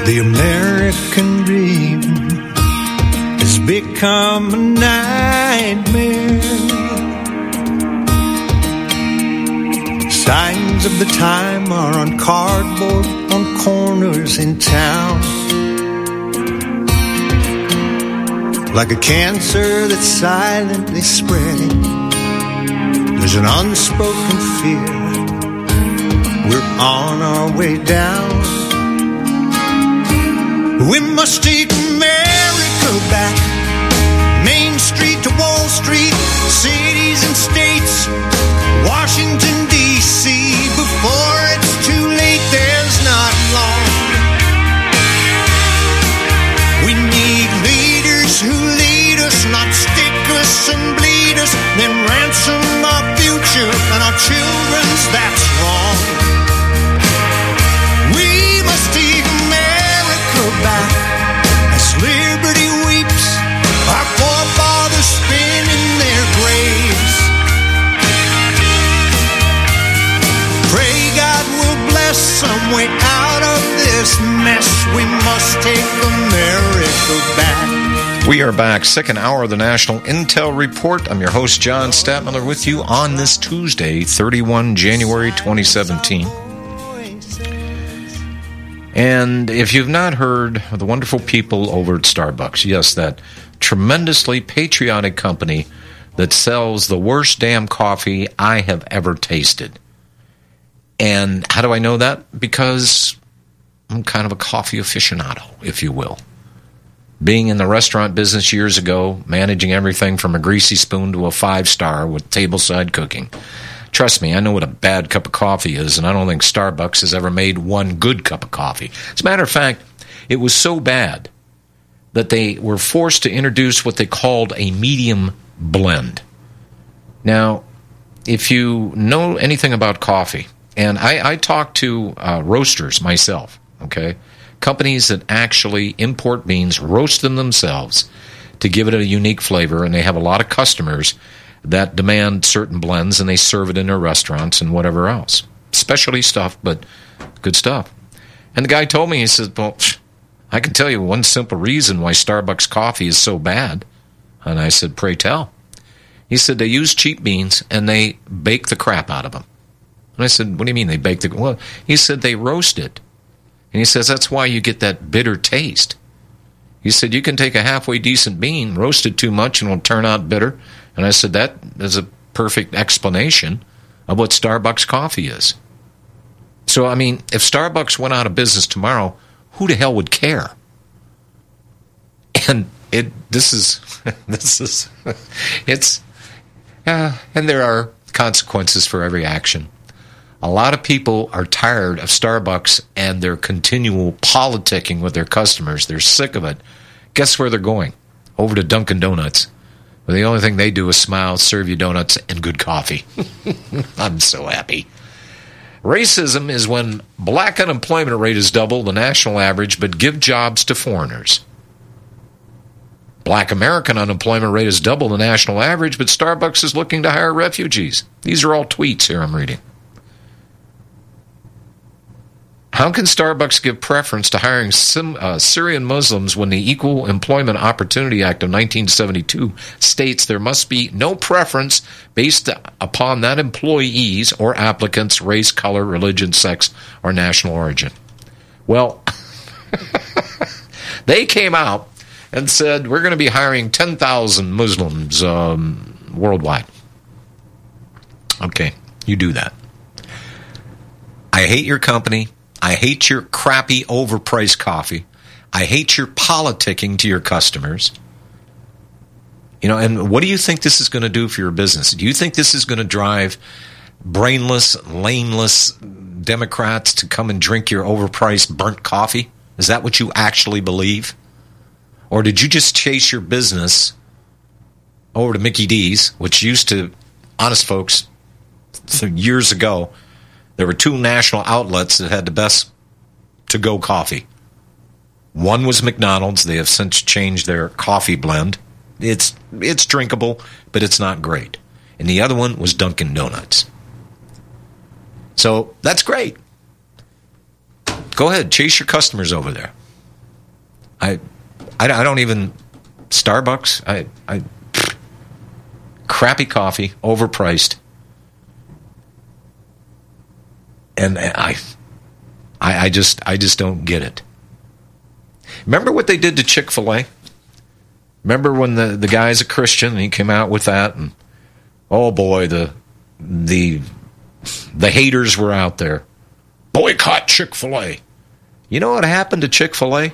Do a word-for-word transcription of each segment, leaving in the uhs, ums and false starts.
The American dream has become a nightmare. Signs of the time are on cardboard on corners in town. Like a cancer that's silently spreading, there's an unspoken fear. We're on our way down. We must take America back. Main Street to Wall Street, cities and states, Washington, D C Before it's too late, there's not long. We need leaders who lead us, not stick us and bleed us, then ransom our future and our children's. That's wrong. We must take America back as liberty weeps, our forefathers spin in their graves. Pray God will bless some way out of this mess. We must take America back. We are back, second hour of the National Intel Report. I'm your host, John Stadtmiller, with you on this Tuesday, thirty-first January twenty seventeen. And if you've not heard of the wonderful people over at Starbucks, yes, that tremendously patriotic company that sells the worst damn coffee I have ever tasted. And how do I know that? Because I'm kind of a coffee aficionado, if you will. Being in the restaurant business years ago, managing everything from a greasy spoon to a five-star with tableside cooking. Trust me, I know what a bad cup of coffee is, and I don't think Starbucks has ever made one good cup of coffee. As a matter of fact, it was so bad that they were forced to introduce what they called a medium blend. Now, if you know anything about coffee, and I, I talk to uh, roasters myself, okay, companies that actually import beans, roast them themselves to give it a unique flavor, and they have a lot of customers that demand certain blends, and they serve it in their restaurants and whatever else. Specialty stuff, but good stuff. And the guy told me, he said, well, I can tell you one simple reason why Starbucks coffee is so bad. And I said, pray tell. He said, they use cheap beans, and they bake the crap out of them. And I said, what do you mean they bake the... Well, he said they roast it. And he says, that's why you get that bitter taste. He said, you can take a halfway decent bean, roast it too much, and it'll turn out bitter. And I said, that is a perfect explanation of what Starbucks coffee is. So, I mean, if Starbucks went out of business tomorrow, who the hell would care? And it, this is, this is, it's, uh, and there are consequences for every action. A lot of people are tired of Starbucks and their continual politicking with their customers. They're sick of it. Guess where they're going? Over to Dunkin' Donuts. Well, the only thing they do is smile, serve you donuts, and good coffee. I'm so happy. Racism is when black unemployment rate is double the national average, but give jobs to foreigners. Black American unemployment rate is double the national average, but Starbucks is looking to hire refugees. These are all tweets here I'm reading. How can Starbucks give preference to hiring Sim, uh, Syrian Muslims when the Equal Employment Opportunity Act of nineteen seventy-two states there must be no preference based upon that employee's or applicant's race, color, religion, sex, or national origin? Well, they came out and said, we're going to be hiring ten thousand Muslims um, worldwide. Okay, you do that. I hate your company. I hate your crappy, overpriced coffee. I hate your politicking to your customers. You know, and what do you think this is going to do for your business? Do you think this is going to drive brainless, laneless Democrats to come and drink your overpriced, burnt coffee? Is that what you actually believe? Or did you just chase your business over to Mickey D's, which used to, honest folks, years ago, there were two national outlets that had the best to-go coffee. One was McDonald's. They have since changed their coffee blend. It's it's drinkable, but it's not great. And the other one was Dunkin' Donuts. So that's great. Go ahead, chase your customers over there. I, I, I don't even Starbucks. I, I pfft, crappy coffee, overpriced, and I, I, I just, I just don't get it. Remember what they did to Chick-fil-A? Remember when the, the guy's a Christian and he came out with that, and oh boy, the the the haters were out there. Boycott Chick-fil-A. You know what happened to Chick-fil-A?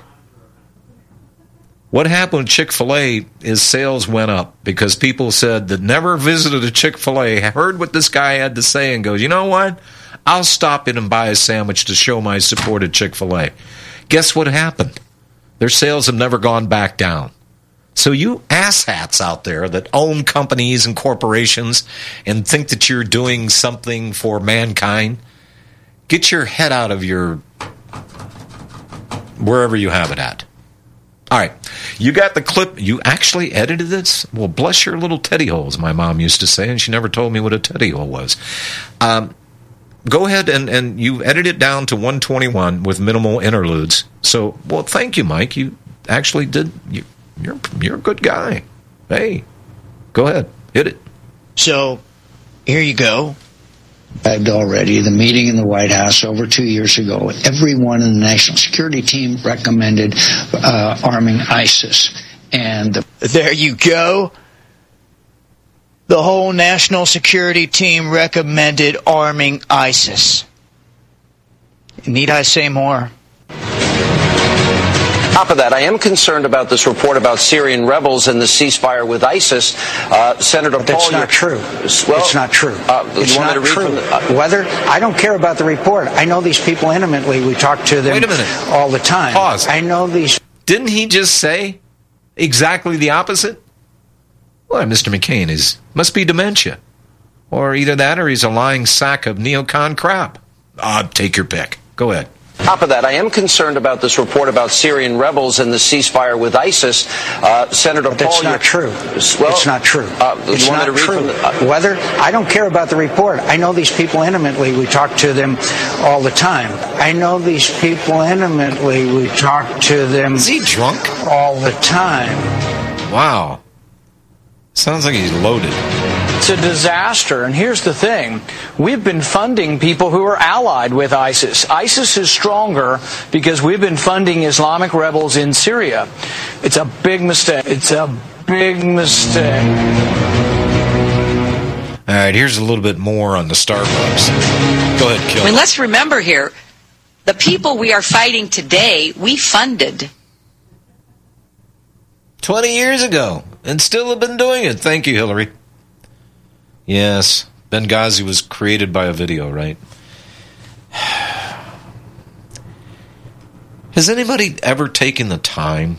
What happened to Chick-fil-A is sales went up because people said that never visited a Chick-fil-A, heard what this guy had to say, and goes, you know what? I'll stop in and buy a sandwich to show my support of Chick-fil-A. Guess what happened? Their sales have never gone back down. So you asshats out there that own companies and corporations and think that you're doing something for mankind, get your head out of your wherever you have it at. All right. You got the clip. You actually edited this? Well, bless your little teddy holes, my mom used to say, and she never told me what a teddy hole was. Um, go ahead and, and you edit it down to one twenty-one with minimal interludes. So, well, thank you, Mike. You actually did... You, You're you're a good guy. Hey, go ahead. Hit it. So, here you go. Already, the meeting in the White House over two years ago, everyone in the National Security Team recommended uh, arming ISIS. And the- there you go. The whole National Security Team recommended arming ISIS. Need I say more? On top of that, I am concerned about this report about Syrian rebels and the ceasefire with ISIS. Uh, Senator but that's Paul, not true. Well, it's not true. Uh, it's not true. The, uh, Whether I don't care about the report. I know these people intimately. We talk to them Wait a minute. all the time. Pause. I know these. Didn't he just say exactly the opposite? Well, Mister McCain is must be dementia, or either that, or he's a lying sack of neocon crap. Ah, take your pick. Go ahead. On top of that, I am concerned about this report about Syrian rebels and the ceasefire with ISIS. Uh, Senator but that's Paul, not true. Well, it's not true. Uh, it's not true. The, uh, Whether I don't care about the report. I know these people intimately. We talk to them all the time. I know these people intimately. We talk to them. Is he drunk? All the time. Wow. Sounds like he's loaded. It's a disaster, and here's the thing. We've been funding people who are allied with ISIS. ISIS is stronger because we've been funding Islamic rebels in Syria. It's a big mistake. It's a big mistake. All right, here's a little bit more on the Starbucks. Go ahead, Kill. I mean, let's remember here, the people we are fighting today, we funded. twenty years ago, and still have been doing it. Thank you, Hillary. Yes, Benghazi was created by a video, right? Has anybody ever taken the time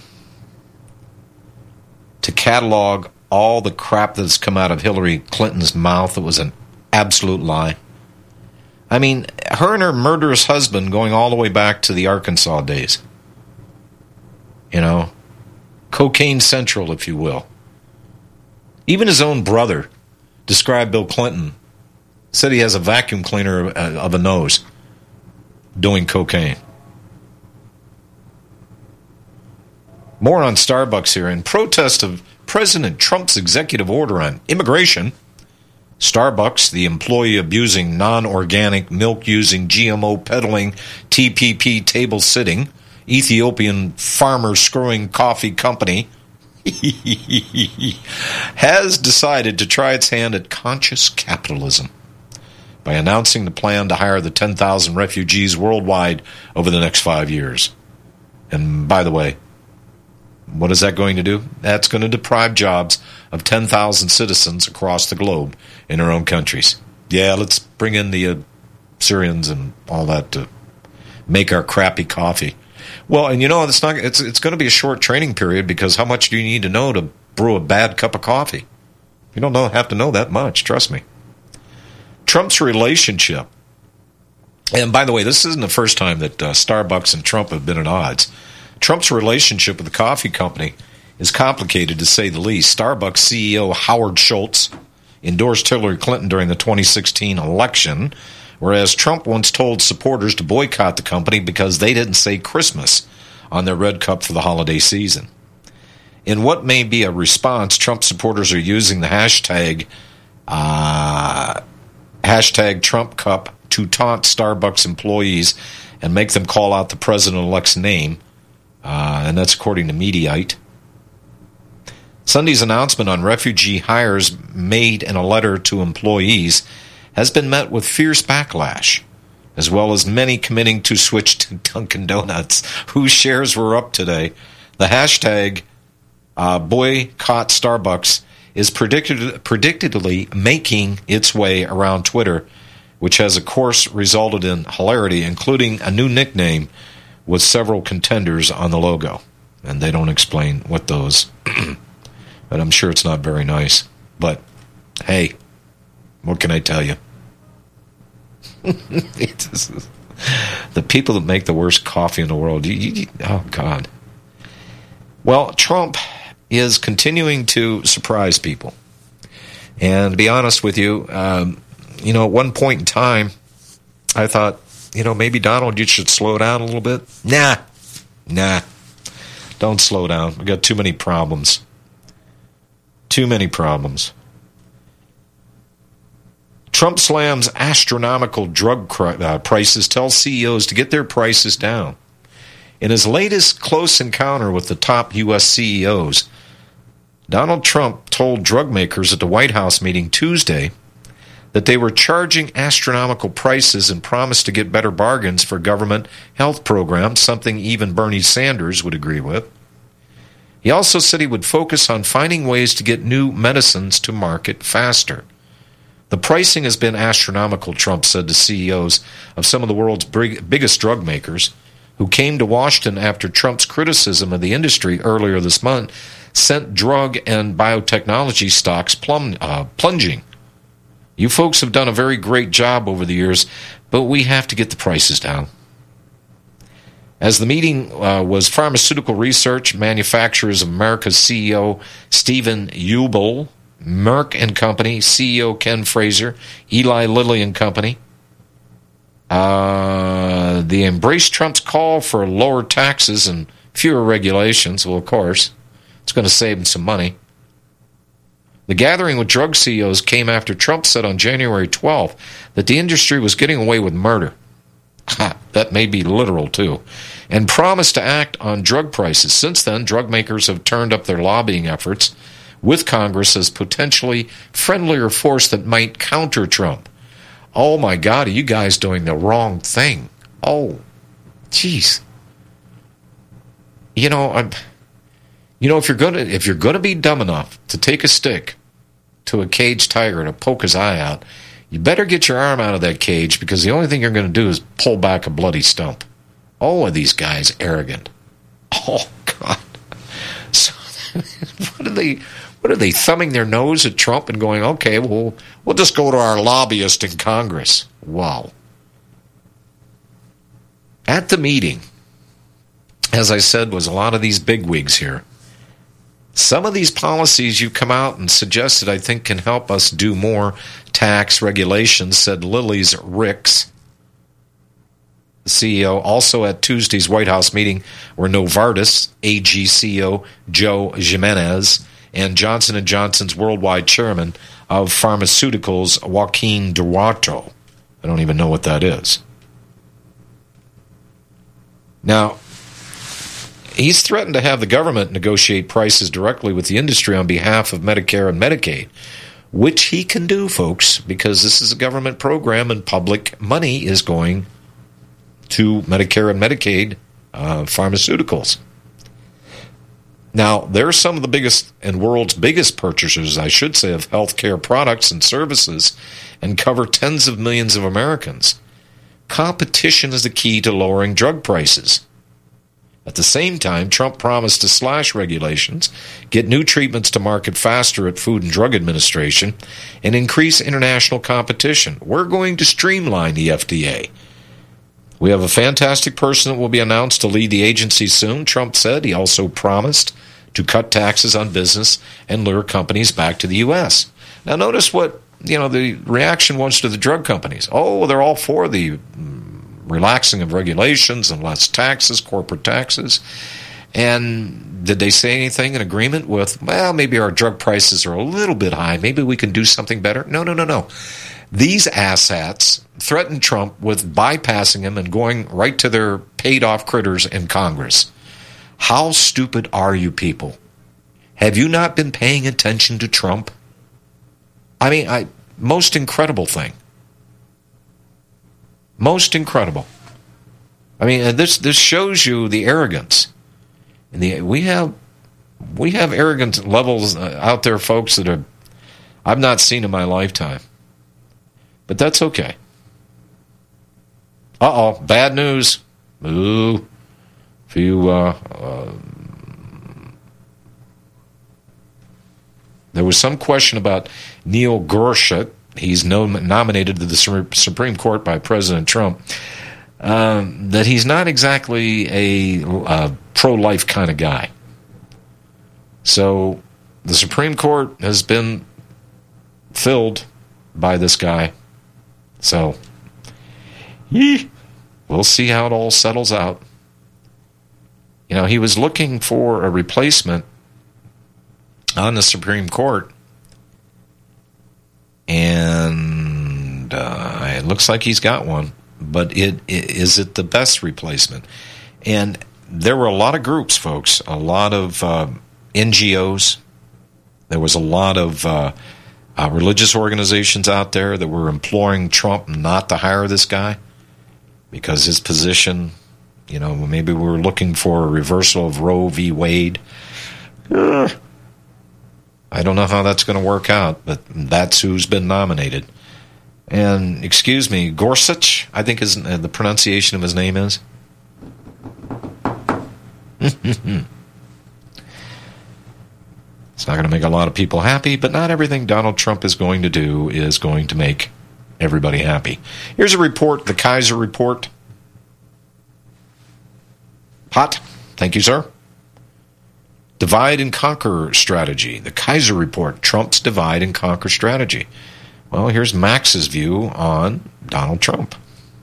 to catalog all the crap that's come out of Hillary Clinton's mouth that was an absolute lie? I mean, her and her murderous husband going all the way back to the Arkansas days. You know, cocaine central, if you will. Even his own brother described Bill Clinton, said he has a vacuum cleaner of a nose doing cocaine. More on Starbucks here. In protest of President Trump's executive order on immigration, Starbucks, the employee-abusing, non-organic, milk-using, G M O peddling, T P P table-sitting, Ethiopian farmer-screwing coffee company, has decided to try its hand at conscious capitalism by announcing the plan to hire the ten thousand refugees worldwide over the next five years. And by the way, what is that going to do? That's going to deprive jobs of ten thousand citizens across the globe in their own countries. Yeah, let's bring in the uh, Syrians and all that to make our crappy coffee. Well, and you know, it's not. It's it's going to be a short training period because how much do you need to know to brew a bad cup of coffee? You don't know, have to know that much. Trust me. Trump's relationship, and by the way, this isn't the first time that uh, Starbucks and Trump have been at odds. Trump's relationship with the coffee company is complicated, to say the least. Starbucks C E O Howard Schultz endorsed Hillary Clinton during the twenty sixteen election, whereas Trump once told supporters to boycott the company because they didn't say Christmas on their red cup for the holiday season. In what may be a response, Trump supporters are using the hashtag uh, hashtag Trump Cup to taunt Starbucks employees and make them call out the president-elect's name, uh, and that's according to Mediaite. Sunday's announcement on refugee hires made in a letter to employees has been met with fierce backlash, as well as many committing to switch to Dunkin' Donuts, whose shares were up today. The hashtag uh, boycott Starbucks is predicted, predictedly making its way around Twitter, which has, of course, resulted in hilarity, including a new nickname with several contenders on the logo. And they don't explain what those... But I'm sure it's not very nice. But, hey, what can I tell you? The people that make the worst coffee in the world. You, you, oh, God. Well, Trump is continuing to surprise people. And to be honest with you, um, you know, at one point in time, I thought, you know, maybe Donald, you should slow down a little bit. Nah. Nah. Don't slow down. We've got too many problems. Too many problems. Trump slams astronomical drug cri- uh, prices, tells C E Os to get their prices down. In his latest close encounter with the top U S C E Os, Donald Trump told drug makers at the White House meeting Tuesday that they were charging astronomical prices and promised to get better bargains for government health programs, something even Bernie Sanders would agree with. He also said he would focus on finding ways to get new medicines to market faster. The pricing has been astronomical, Trump said to C E Os of some of the world's big, biggest drug makers, who came to Washington after Trump's criticism of the industry earlier this month sent drug and biotechnology stocks plum, uh, plunging. You folks have done a very great job over the years, but we have to get the prices down. As the meeting uh, was Pharmaceutical Research Manufacturers of America's C E O Stephen Ubel, Merck and Company C E O Ken Fraser, Eli Lilly and Company. Uh, they embraced Trump's call for lower taxes and fewer regulations. Well, of course, it's going to save them some money. The gathering with drug C E Os came after Trump said on January twelfth that the industry was getting away with murder. Ha, that may be literal, too. And promised to act on drug prices. Since then, drug makers have turned up their lobbying efforts with Congress as potentially friendlier force that might counter Trump. Oh, my God, are you guys doing the wrong thing? Oh, jeez. You know, I'm, you know, if you're gonna if you're gonna be dumb enough to take a stick to a caged tiger to poke his eye out, you better get your arm out of that cage, because the only thing you're going to do is pull back a bloody stump. Oh, are these guys arrogant? Oh, God. So, what are they, what are they, thumbing their nose at Trump and going, okay, well, we'll just go to our lobbyist in Congress. Wow. At the meeting, as I said, was a lot of these bigwigs here. Some of these policies you've come out and suggested, I think, can help us do more tax regulations, said Lilly's Ricks. The C E O also at Tuesday's White House meeting were Novartis A G C E O Joe Jimenez and Johnson and Johnson's worldwide chairman of pharmaceuticals, Joaquin Duarto. I don't even know what that is. Now, he's threatened to have the government negotiate prices directly with the industry on behalf of Medicare and Medicaid, which he can do, folks, because this is a government program and public money is going to Medicare and Medicaid uh, pharmaceuticals. Now, they're some of the biggest and world's biggest purchasers, I should say, of healthcare products and services and cover tens of millions of Americans. Competition is the key to lowering drug prices. At the same time, Trump promised to slash regulations, get new treatments to market faster at Food and Drug Administration, and increase international competition. We're going to streamline the F D A. We have a fantastic person that will be announced to lead the agency soon, Trump said. He also promised to cut taxes on business and lure companies back to the U S. Now, notice what, you know, the reaction was to the drug companies. Oh, they're all for the relaxing of regulations and less taxes, corporate taxes. And did they say anything in agreement with, well, maybe our drug prices are a little bit high, maybe we can do something better? No, no, no, no. These asshats threatened Trump with bypassing him and going right to their paid-off critters in Congress. How stupid are you people? Have you not been paying attention to Trump? I mean, I most incredible thing. Most incredible. I mean, this this shows you the arrogance. And the we have we have arrogant levels out there, folks, that are I've not seen in my lifetime. But that's okay. Uh-oh, bad news. Ooh. If you, uh, uh, there was some question about Neil Gorsuch. He's nom- nominated to the Supreme Court by President Trump. Um, that he's not exactly a, a pro-life kind of guy. So the Supreme Court has been filled by this guy. So, yee, we'll see how it all settles out. You know, he was looking for a replacement on the Supreme Court, and uh, it looks like he's got one. But it, it is it the best replacement? And there were a lot of groups, folks, a lot of uh, N G Os. There was a lot of uh, uh, religious organizations out there that were imploring Trump not to hire this guy because his position, you know, maybe we were looking for a reversal of Roe v. Wade. Uh, I don't know how that's going to work out, but that's who's been nominated. And, excuse me, Gorsuch, I think is uh, the pronunciation of his name is. It's not going to make a lot of people happy, but not everything Donald Trump is going to do is going to make everybody happy. Here's a report, the Kaiser Report. Hot. Thank you, sir. Divide and conquer strategy. The Kaiser Report, Trump's divide and conquer strategy. Well, here's Max's view on Donald Trump.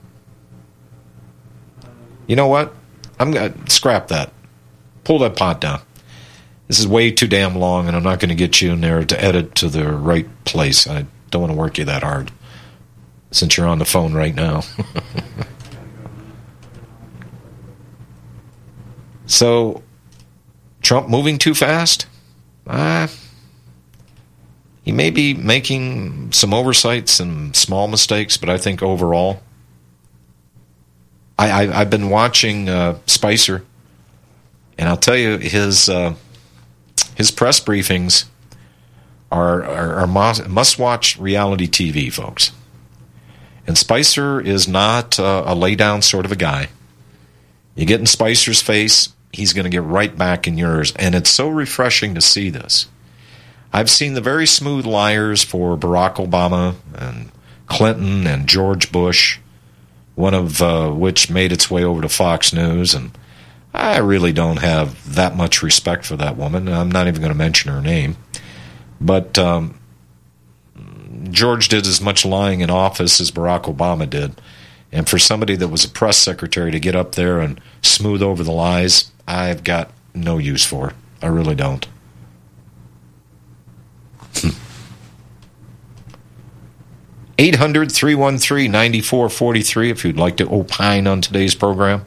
You know what? I'm going to scrap that. Pull that pot down. This is way too damn long, and I'm not going to get you in there to edit to the right place. I don't want to work you that hard, since you're on the phone right now. So, Trump moving too fast? Ah. Uh, He may be making some oversights and small mistakes, but I think overall, I, I, I've been watching uh, Spicer, and I'll tell you, his uh, his press briefings are, are, are must-watch reality T V, folks. And Spicer is not uh, a lay-down sort of a guy. You get in Spicer's face, he's going to get right back in yours, and it's so refreshing to see this. I've seen the very smooth liars for Barack Obama and Clinton and George Bush, one of uh, which made its way over to Fox News, and I really don't have that much respect for that woman. I'm not even going to mention her name. But um, George did as much lying in office as Barack Obama did, and for somebody that was a press secretary to get up there and smooth over the lies, I've got no use for it. I really don't. eight hundred, three one three, nine four four three if you'd like to opine on today's program.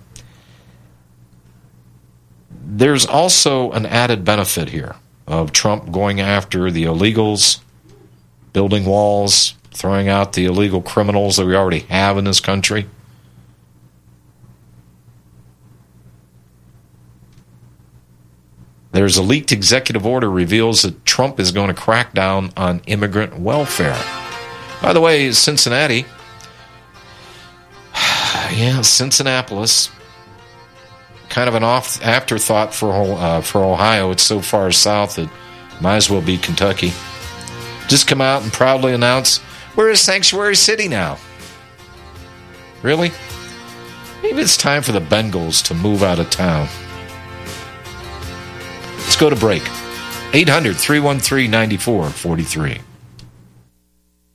There's also an added benefit here of Trump going after the illegals, building walls, throwing out the illegal criminals that we already have in this country. There's a leaked executive order reveals that Trump is going to crack down on immigrant welfare. By the way, Cincinnati, yeah, Cincinnati, kind of an off afterthought for uh, for Ohio. It's so far south that it might as well be Kentucky. Just come out and proudly announce, we're a sanctuary city now. Really? Maybe it's time for the Bengals to move out of town. Let's go to break. eight hundred, three one three, nine four four three.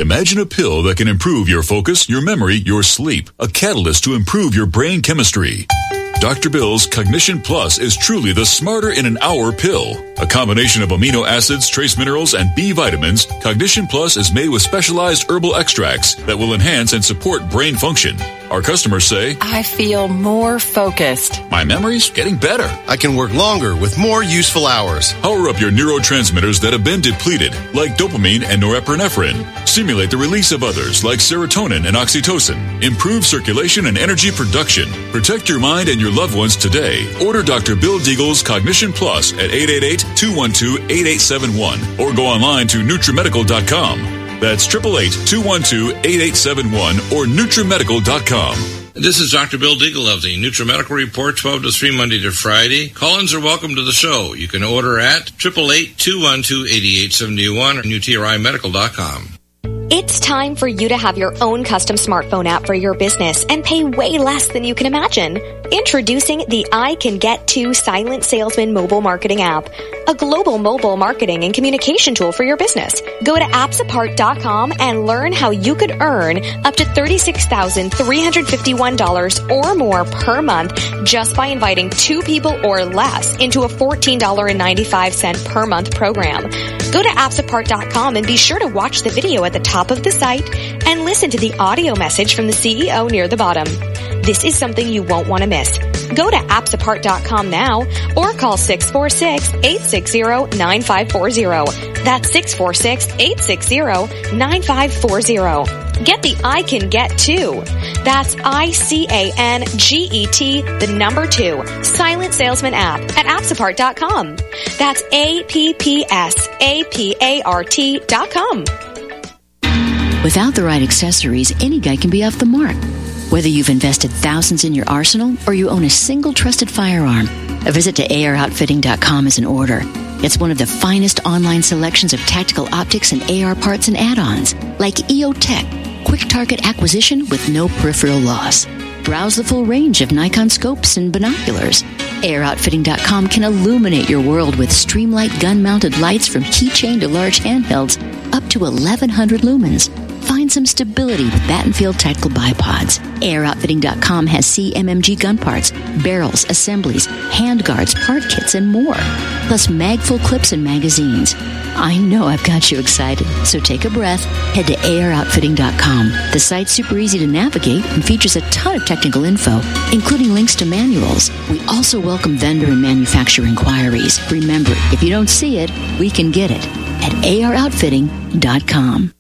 Imagine a pill that can improve your focus, your memory, your sleep. A catalyst to improve your brain chemistry. Doctor Bill's Cognition Plus is truly the smarter in an hour pill. A combination of amino acids, trace minerals, and B vitamins, Cognition Plus is made with specialized herbal extracts that will enhance and support brain function. Our customers say, I feel more focused. My memory's getting better. I can work longer with more useful hours. Power up your neurotransmitters that have been depleted, like dopamine and norepinephrine. Stimulate the release of others, like serotonin and oxytocin. Improve circulation and energy production. Protect your mind and your loved ones today. Order Doctor Bill Deagle's Cognition Plus at eight eight eight, two one two, eight eight seven one or go online to Nutrimedical dot com. That's eight eight eight, two one two, eight eight seven one or Nutrimedical dot com. This is Doctor Bill Deagle of the NutriMedical Report, twelve to three, Monday to Friday. Call-ins are welcome to the show. You can order at eight eight eight, two one two, eight eight seven one or N U T R I medical dot com. It's time for you to have your own custom smartphone app for your business and pay way less than you can imagine. Introducing the I Can Get To Silent Salesman mobile marketing app, a global mobile marketing and communication tool for your business. Go to apps apart dot com and learn how you could earn up to thirty-six thousand three hundred fifty-one dollars or more per month just by inviting two people or less into a fourteen dollars and ninety-five cents per month program. Go to apps apart dot com and be sure to watch the video at the top of the site and listen to the audio message from the C E O near the bottom. This is something you won't want to miss. Go to apps apart dot com now or call six four six, eight six zero, nine five four zero. That's six four six, eight six zero, nine five four zero. Get the I Can Get To. That's I C A N G E T, the number two, Silent Salesman app at apps apart dot com. That's A P P S A P A R T dot com. Without the right accessories, any guy can be off the mark. Whether you've invested thousands in your arsenal or you own a single trusted firearm, a visit to A R outfitting dot com is in order. It's one of the finest online selections of tactical optics and A R parts and add-ons, like E O Tech, quick target acquisition with no peripheral loss. Browse the full range of Nikon scopes and binoculars. A R outfitting dot com can illuminate your world with Streamlight gun-mounted lights from keychain to large handhelds up to eleven hundred lumens. Find some stability with Battenfield Tactical Bipods. A R outfitting dot com has C M M G gun parts, barrels, assemblies, handguards, part kits, and more. Plus mag-full clips and magazines. I know I've got you excited, so take a breath. Head to A R outfitting dot com. The site's super easy to navigate and features a ton of technical info, including links to manuals. We also welcome vendor and manufacturer inquiries. Remember, if you don't see it, we can get it at A R outfitting dot com.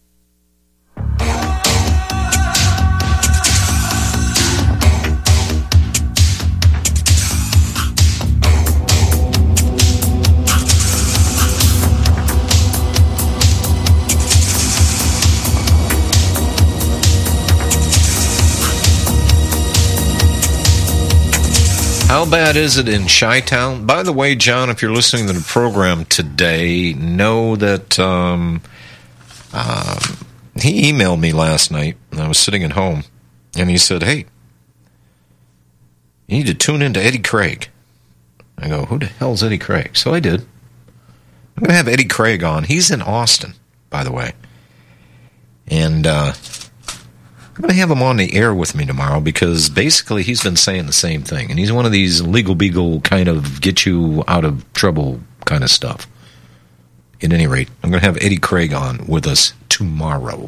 How bad is it in Chi-Town? By the way, John, if you're listening to the program today, know that um, um, he emailed me last night, and I was sitting at home, and he said, hey, you need to tune into Eddie Craig. I go, who the hell's Eddie Craig? So I did. I'm going to have Eddie Craig on. He's in Austin, by the way. And uh, I'm going to have him on the air with me tomorrow because basically he's been saying the same thing. And he's one of these legal beagle kind of get you out of trouble kind of stuff. At any rate, I'm going to have Eddie Craig on with us tomorrow.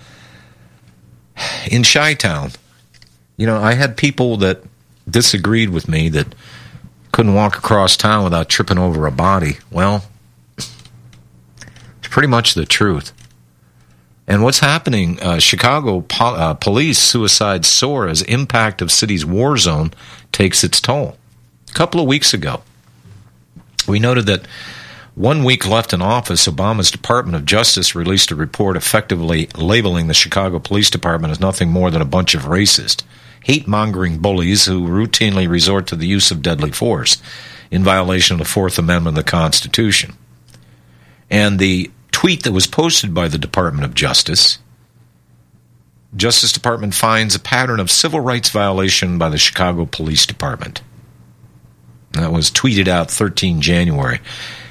In Chi-Town, you know, I had people that disagreed with me that couldn't walk across town without tripping over a body. Well, it's pretty much the truth. And what's happening, uh, Chicago po- uh, police suicides soar as impact of city's war zone takes its toll. A couple of weeks ago, we noted that one week left in office, Obama's Department of Justice released a report effectively labeling the Chicago Police Department as nothing more than a bunch of racist, hate-mongering bullies who routinely resort to the use of deadly force in violation of the Fourth Amendment of the Constitution. And the tweet that was posted by the Department of Justice, Justice Department finds a pattern of civil rights violation by the Chicago Police Department. That was tweeted out the thirteenth of January.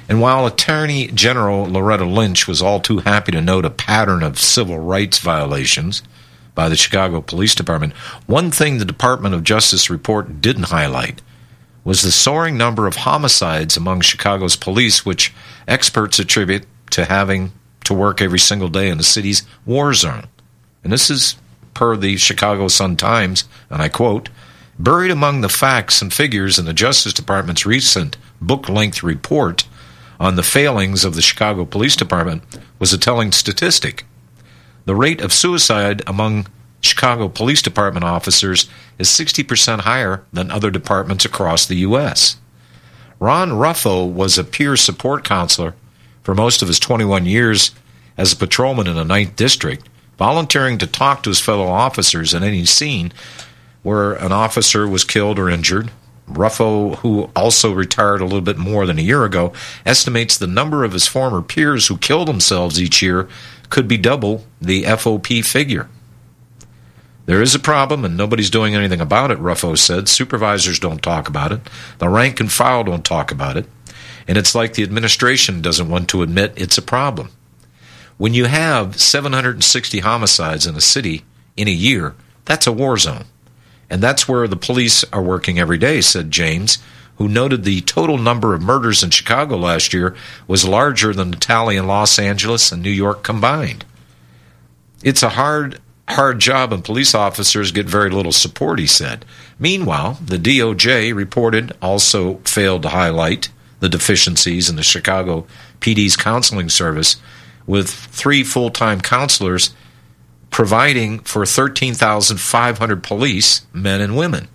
And while Attorney General Loretta Lynch was all too happy to note a pattern of civil rights violations by the Chicago Police Department, one thing the Department of Justice report didn't highlight was the soaring number of homicides among Chicago's police, which experts attribute to having to work every single day in the city's war zone. And this is per the Chicago Sun-Times, and I quote, "Buried among the facts and figures in the Justice Department's recent book-length report on the failings of the Chicago Police Department was a telling statistic. The rate of suicide among Chicago Police Department officers is sixty percent higher than other departments across the U S Ron Ruffo was a peer support counselor for most of his twenty-one years as a patrolman in the ninth District, volunteering to talk to his fellow officers in any scene where an officer was killed or injured. Ruffo, who also retired a little bit more than a year ago, estimates the number of his former peers who kill themselves each year could be double the F O P figure. There is a problem, and nobody's doing anything about it, Ruffo said. Supervisors don't talk about it. The rank and file don't talk about it. And it's like the administration doesn't want to admit it's a problem. When you have seven hundred sixty homicides in a city in a year, that's a war zone. And that's where the police are working every day, said James, who noted the total number of murders in Chicago last year was larger than the tally in Los Angeles and New York combined. It's a hard, hard job, and police officers get very little support, he said. Meanwhile, the D O J reported also failed to highlight the deficiencies in the Chicago P D's counseling service, with three full-time counselors providing for thirteen thousand five hundred police, men and women.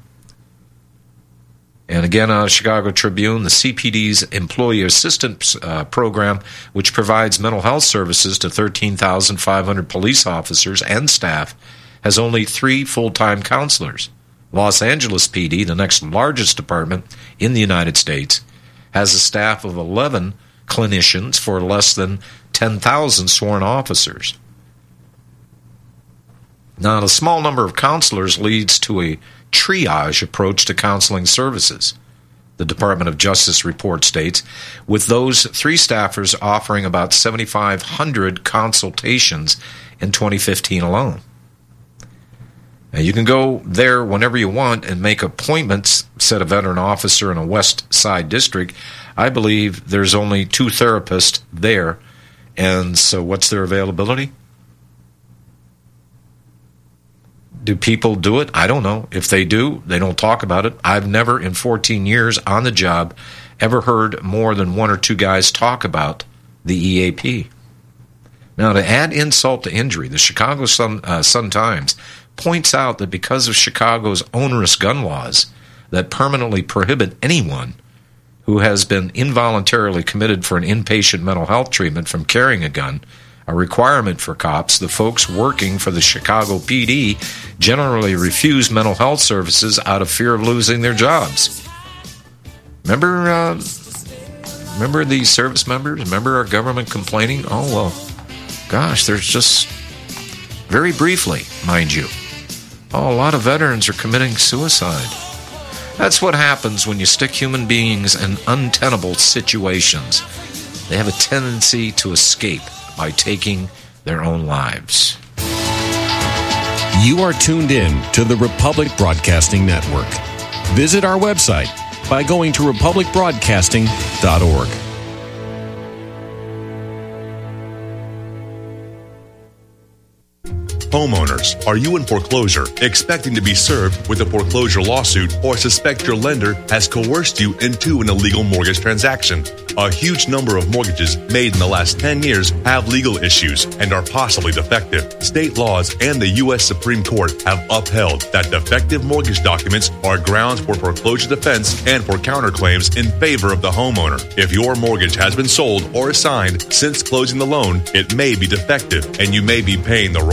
And again, on Chicago Tribune, the C P D's Employee Assistance uh, Program, which provides mental health services to thirteen thousand five hundred police officers and staff, has only three full-time counselors. Los Angeles P D, the next largest department in the United States, has a staff of eleven clinicians for less than ten thousand sworn officers. Now, the small number of counselors leads to a triage approach to counseling services, the Department of Justice report states, with those three staffers offering about seven thousand five hundred consultations in twenty fifteen alone. Now, you can go there whenever you want and make appointments, said a veteran officer in a West Side district. I believe there's only two therapists there, and so what's their availability? Do people do it? I don't know. If they do, they don't talk about it. I've never, in fourteen years on the job, ever heard more than one or two guys talk about the E A P. Now, to add insult to injury, the Chicago Sun, uh, Sun-Times points out that because of Chicago's onerous gun laws that permanently prohibit anyone who has been involuntarily committed for an inpatient mental health treatment from carrying a gun, a requirement for cops, the folks working for the Chicago P D generally refuse mental health services out of fear of losing their jobs. Remember, uh, remember these service members? Remember our government complaining? Oh, well, gosh, there's just, very briefly, mind you, oh, a lot of veterans are committing suicide. That's what happens when you stick human beings in untenable situations. They have a tendency to escape by taking their own lives. You are tuned in to the Republic Broadcasting Network. Visit our website by going to republic broadcasting dot org. Homeowners, are you in foreclosure, expecting to be served with a foreclosure lawsuit, or suspect your lender has coerced you into an illegal mortgage transaction? A huge number of mortgages made in the last ten years have legal issues and are possibly defective. State laws and the U S Supreme Court have upheld that defective mortgage documents are grounds for foreclosure defense and for counterclaims in favor of the homeowner. If your mortgage has been sold or assigned since closing the loan, it may be defective and you may be paying the wrong party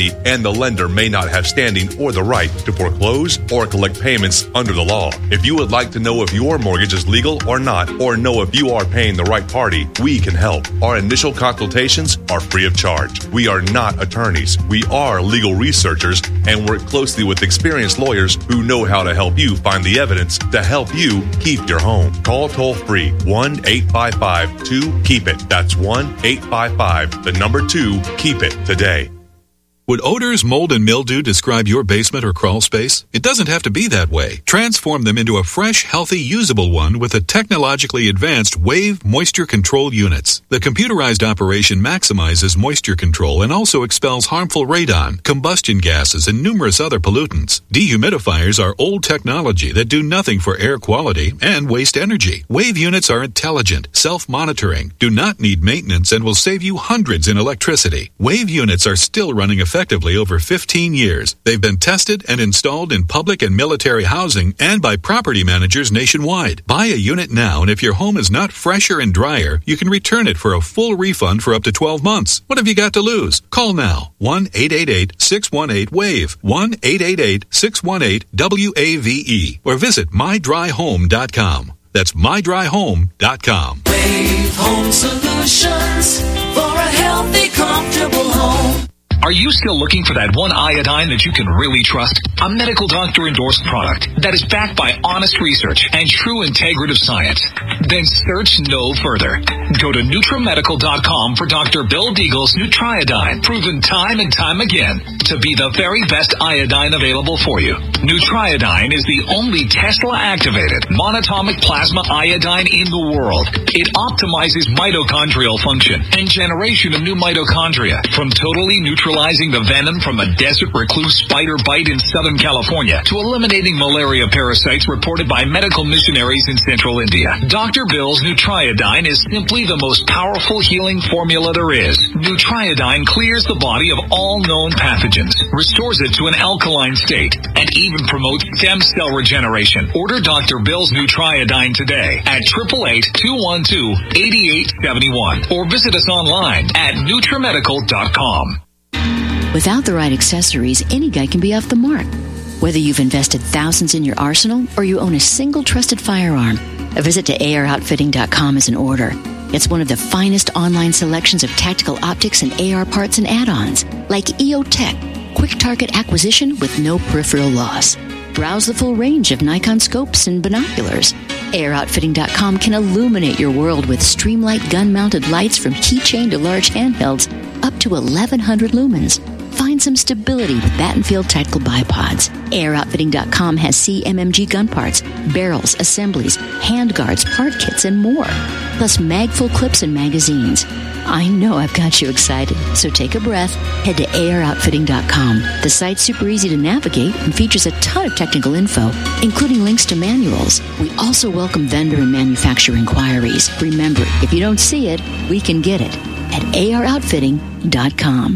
party, and the lender may not have standing or the right to foreclose or collect payments under the law. If you would like to know if your mortgage is legal or not, or know if you are paying the right party, we can help. Our initial consultations are free of charge. We are not attorneys. We are legal researchers and work closely with experienced lawyers who know how to help you find the evidence to help you keep your home. Call toll free one eight five five two keep it. That's one eight five five, the number two, keep it today. Would odors, mold, and mildew describe your basement or crawl space? It doesn't have to be that way. Transform them into a fresh, healthy, usable one with the technologically advanced Wave Moisture Control Units. The computerized operation maximizes moisture control and also expels harmful radon, combustion gases, and numerous other pollutants. Dehumidifiers are old technology that do nothing for air quality and waste energy. Wave units are intelligent, self-monitoring, do not need maintenance, and will save you hundreds in electricity. Wave units are still running effectively. effectively over fifteen years. They've been tested and installed in public and military housing and by property managers nationwide. Buy a unit now, and if your home is not fresher and drier, you can return it for a full refund for up to twelve months. What have you got to lose? Call now. one eight eight eight, six one eight, WAVE. one eight eight eight, six one eight, W A V E. Or visit my dry home dot com. That's my dry home dot com. Wave Home Solutions for a healthy, comfortable home. Are you still looking for that one iodine that you can really trust? A medical doctor endorsed product that is backed by honest research and true integrative science? Then search no further. Go to Nutramedical dot com for Doctor Bill Deagle's Nutriodine, proven time and time again to be the very best iodine available for you. Nutriodine is the only Tesla-activated monatomic plasma iodine in the world. It optimizes mitochondrial function and generation of new mitochondria from totally neutral the venom from a desert recluse spider bite in Southern California to eliminating malaria parasites reported by medical missionaries in central India. Doctor Bill's Nutriodine is simply the most powerful healing formula there is. Nutriodine clears the body of all known pathogens, restores it to an alkaline state, and even promotes stem cell regeneration. Order Doctor Bill's Nutriodine today at eight eight eight, two one two, eight eight seven one or visit us online at Nutramedical dot com. Without the right accessories, any guy can be off the mark. Whether you've invested thousands in your arsenal or you own a single trusted firearm, a visit to A R outfitting dot com is in order. It's one of the finest online selections of tactical optics and A R parts and add-ons, like E O Tech, quick target acquisition with no peripheral loss. Browse the full range of Nikon scopes and binoculars. A R outfitting dot com can illuminate your world with Streamlight gun-mounted lights from keychain to large handhelds up to eleven hundred lumens. Find some stability with Battenfield Tactical Bipods. A R outfitting dot com has C M M G gun parts, barrels, assemblies, handguards, part kits, and more. Plus mag-full clips and magazines. I know I've got you excited, so take a breath. Head to A R outfitting dot com. The site's super easy to navigate and features a ton of technical info, including links to manuals. We also welcome vendor and manufacturer inquiries. Remember, if you don't see it, we can get it at A R outfitting dot com.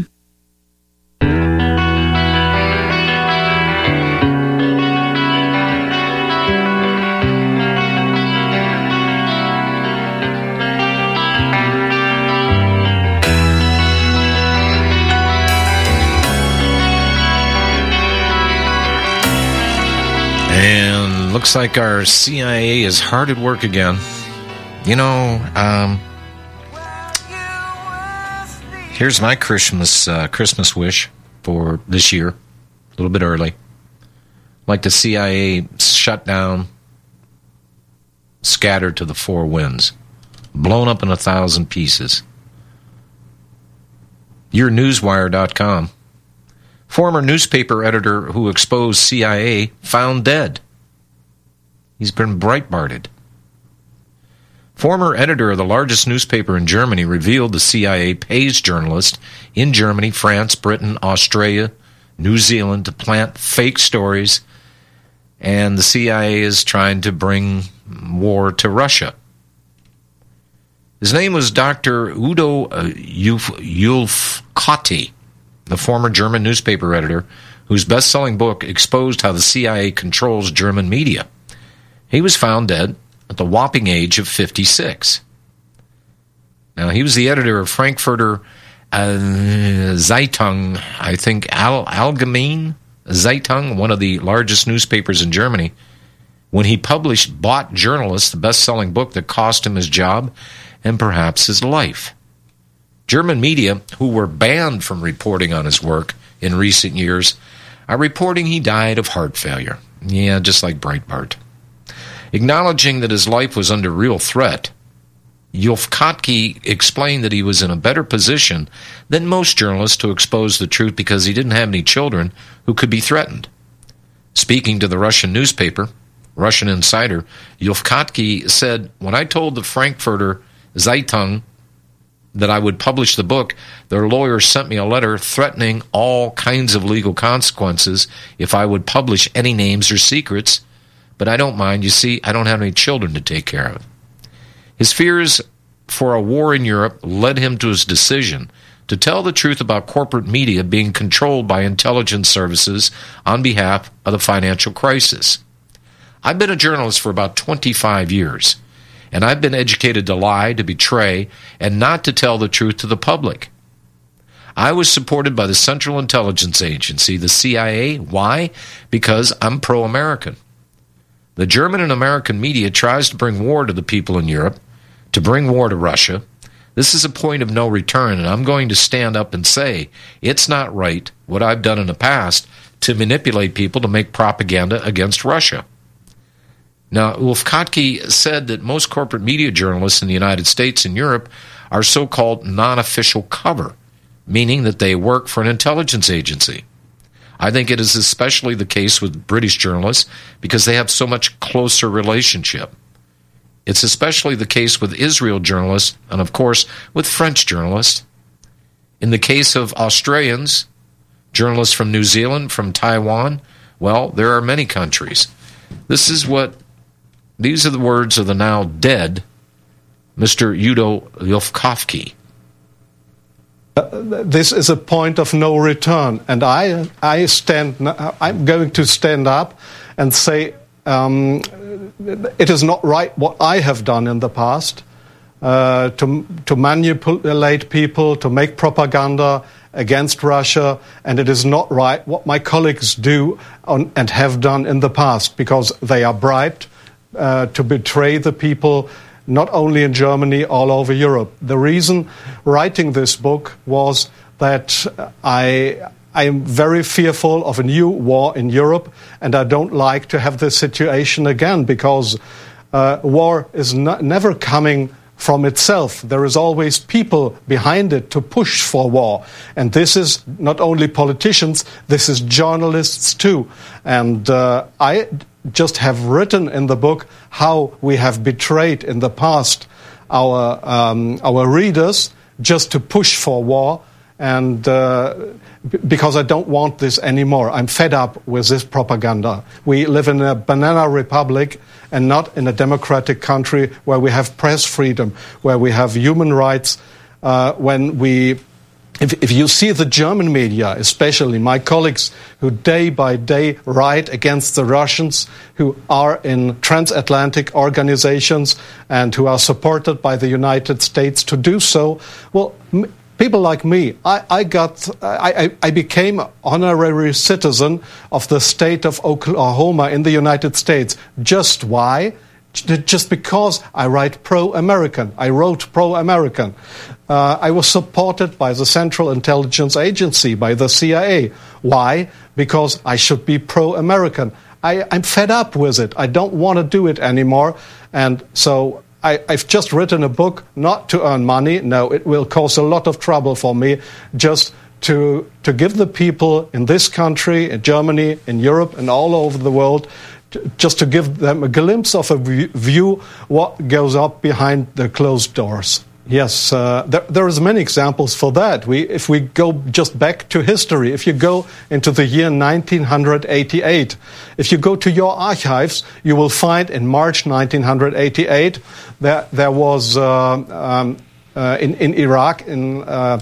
And looks like our C I A is hard at work again. You know, um, here's my Christmas uh, Christmas wish for this year, a little bit early. I'd like the C I A shut down, scattered to the four winds, blown up in a thousand pieces. Your Newswire dot com. Former newspaper editor who exposed C I A found dead. He's been Breitbarted. Former editor of the largest newspaper in Germany revealed the C I A pays journalists in Germany, France, Britain, Australia, New Zealand to plant fake stories, and the C I A is trying to bring war to Russia. His name was Doctor Udo uh, Ulfkotti, the former German newspaper editor whose best-selling book exposed how the C I A controls German media. He was found dead at the whopping age of fifty-six. Now, he was the editor of Frankfurter uh, Zeitung, I think Al- Allgemeine Zeitung, one of the largest newspapers in Germany, when he published Bot Journalist, the best-selling book that cost him his job and perhaps his life. German media, who were banned from reporting on his work in recent years, are reporting he died of heart failure. Yeah, just like Breitbart. Acknowledging that his life was under real threat, Yulf Kottke explained that he was in a better position than most journalists to expose the truth because he didn't have any children who could be threatened. Speaking to the Russian newspaper, Russian Insider, Yulf Kottke said, "When I told the Frankfurter Zeitung that I would publish the book, their lawyers sent me a letter threatening all kinds of legal consequences if I would publish any names or secrets, but I don't mind. You see, I don't have any children to take care of." His fears for a war in Europe led him to his decision to tell the truth about corporate media being controlled by intelligence services on behalf of the financial crisis. I've been a journalist for about twenty-five years, and I've been educated to lie, to betray, and not to tell the truth to the public. I was supported by the Central Intelligence Agency, the C I A. Why? Because I'm pro-American. The German and American media tries to bring war to the people in Europe, to bring war to Russia. This is a point of no return, and I'm going to stand up and say it's not right, what I've done in the past, to manipulate people to make propaganda against Russia. Now, Yulf Kottke said that most corporate media journalists in the United States and Europe are so-called non-official cover, meaning that they work for an intelligence agency. I think it is especially the case with British journalists because they have so much closer relationship. It's especially the case with Israel journalists and, of course, with French journalists. In the case of Australians, journalists from New Zealand, from Taiwan, well, there are many countries. This is what, these are the words of the now dead Mister Udo Yulf-Kottke. Uh, this is a point of no return, and I, I stand. I'm going to stand up and say um, it is not right what I have done in the past uh, to to manipulate people, to make propaganda against Russia, and it is not right what my colleagues do on, and have done in the past because they are bribed uh, to betray the people. Not only in Germany, all over Europe. The reason writing this book was that I I am very fearful of a new war in Europe, and I don't like to have this situation again because uh, war is not, never coming from itself. There is always people behind it to push for war. And this is not only politicians, this is journalists too. And uh, I just have written in the book how we have betrayed in the past our um, our readers just to push for war, and uh, b- because I don't want this anymore. I'm fed up with this propaganda. We live in a banana republic and not in a democratic country where we have press freedom, where we have human rights. Uh, when we If, if you see the German media, especially my colleagues who day by day write against the Russians, who are in transatlantic organizations and who are supported by the United States to do so, well, m- people like me, I, I got, I, I became honorary citizen of the state of Oklahoma in the United States. Just why? Just because I write pro-American. I wrote pro-American. Uh, I was supported by the Central Intelligence Agency, by the C I A. Why? Because I should be pro-American. I, I'm fed up with it. I don't want to do it anymore. And so I, I've just written a book not to earn money. No, it will cause a lot of trouble for me. Just to to give the people in this country, in Germany, in Europe, and all over the world, just to give them a glimpse of a view what goes up behind the closed doors. Yes, uh, there, there is many examples for that. We, if we go just back to history, if you go into the year nineteen eighty-eight, if you go to your archives, you will find in March nineteen eighty-eight that there was uh, um, uh, in, in Iraq, in uh,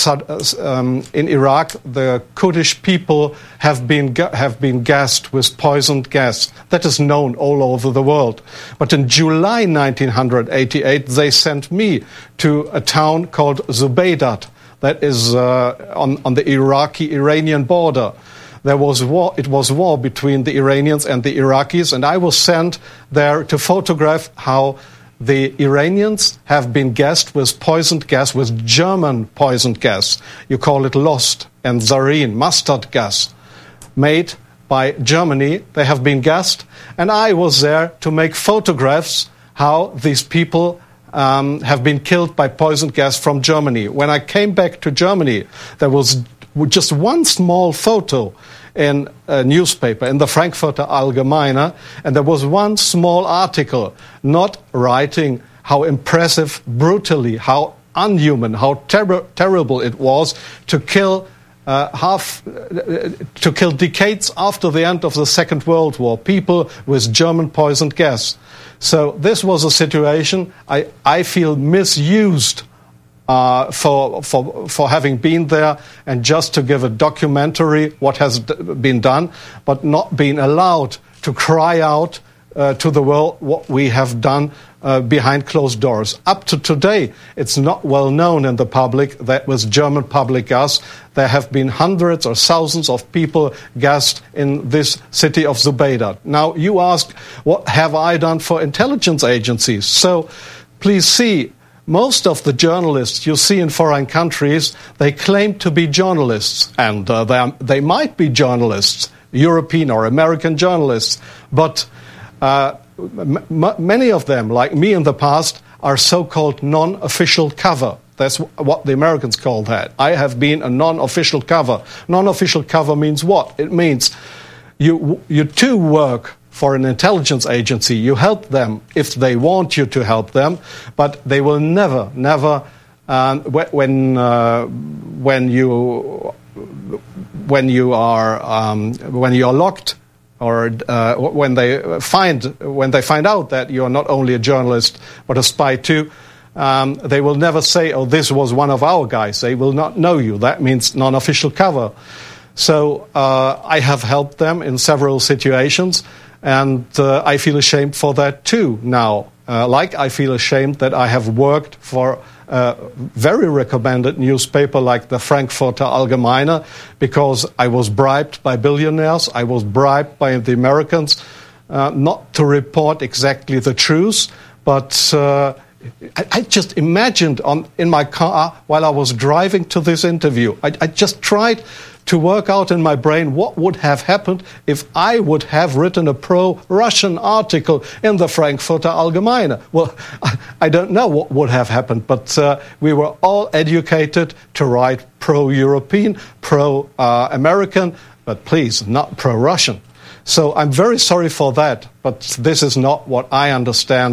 um, in Iraq, the Kurdish people have been have been gassed with poisoned gas. That is known all over the world. But in July nineteen eighty-eight, they sent me to a town called Zubeidat. that is uh, on, on the Iraqi-Iranian border. There was war, it was war between the Iranians and the Iraqis, and I was sent there to photograph how the Iranians have been gassed with poisoned gas, with German poisoned gas. You call it Lost and Zarine, mustard gas, made by Germany. They have been gassed, and I was there to make photographs how these people um, have been killed by poisoned gas from Germany. When I came back to Germany, there was just one small photo in a newspaper, in the Frankfurter Allgemeine, and there was one small article not writing how impressive, brutally, how unhuman, how ter- terrible it was to kill uh, half, uh, to kill decades after the end of the Second World War, people with German poisoned gas. So this was a situation I, I feel misused Uh, for for for having been there, and just to give a documentary what has d- been done, but not being allowed to cry out uh, to the world what we have done uh, behind closed doors. Up to today, it's not well known in the public that with German public gas there have been hundreds or thousands of people gassed in this city of Zubaydah. Now you ask, what have I done for intelligence agencies? So please see, most of the journalists you see in foreign countries, they claim to be journalists, and uh, they, are, they might be journalists, European or American journalists, but uh, m- m- many of them, like me in the past, are so-called non-official cover. That's what the Americans call that. I have been a non-official cover. Non-official cover means what? It means you you too work for an intelligence agency. You help them if they want you to help them, but they will never, never, um, when uh, when you when you are um, when you are locked, or uh, when they find when they find out that you are not only a journalist but a spy too, um, they will never say, "Oh, this was one of our guys." They will not know you. That means non-official cover. So uh, I have helped them in several situations. And uh, I feel ashamed for that too now. Uh, like I feel ashamed that I have worked for a very recommended newspaper like the Frankfurter Allgemeine, because I was bribed by billionaires, I was bribed by the Americans uh, not to report exactly the truth, but uh, I, I just imagined on in my car while I was driving to this interview, I, I just tried to work out in my brain what would have happened if I would have written a pro-Russian article in the Frankfurter Allgemeine. Well, I don't know what would have happened, but uh, we were all educated to write pro-European, pro-American, but please, not pro-Russian. So I'm very sorry for that, but this is not what I understand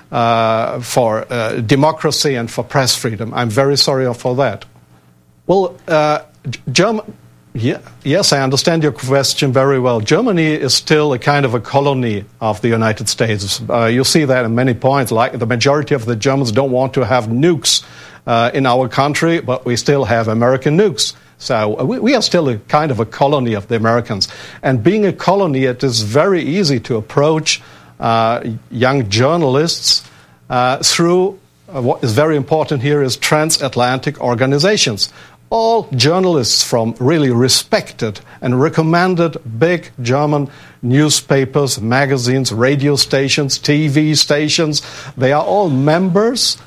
uh, for uh, democracy and for press freedom. I'm very sorry for that. Well, uh, German... Yeah, yes, I understand your question very well. Germany is still a kind of a colony of the United States. Uh, you see that in many points. Like the majority of the Germans don't want to have nukes uh, in our country, but we still have American nukes. So uh, we, we are still a kind of a colony of the Americans. And being a colony, it is very easy to approach uh, young journalists uh, through uh, what is very important here is transatlantic organizations. All journalists from really respected and recommended big German newspapers, magazines, radio stations, T V stations, they are all members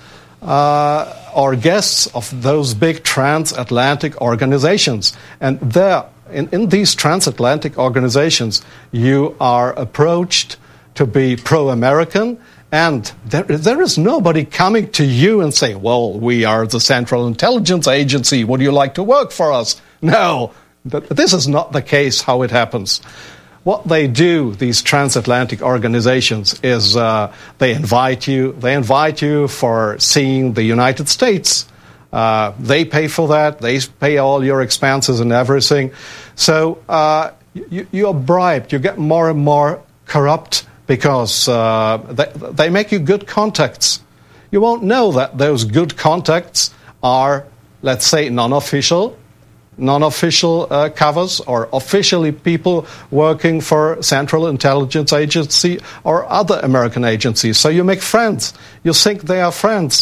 uh, or guests of those big transatlantic organizations. And there, in, in these transatlantic organizations, you are approached to be pro-American. And there, there is nobody coming to you and saying, well, we are the Central Intelligence Agency. Would you like to work for us? No, this is not the case how it happens. What they do, these transatlantic organizations, is uh, they invite you. They invite you for seeing the United States. Uh, they pay for that. They pay all your expenses and everything. So uh, you, you are bribed. You get more and more corrupt, because uh, they, they make you good contacts. You won't know that those good contacts are, let's say, non-official, non-official uh, covers, or officially people working for Central Intelligence Agency or other American agencies. So you make friends. You think they are friends.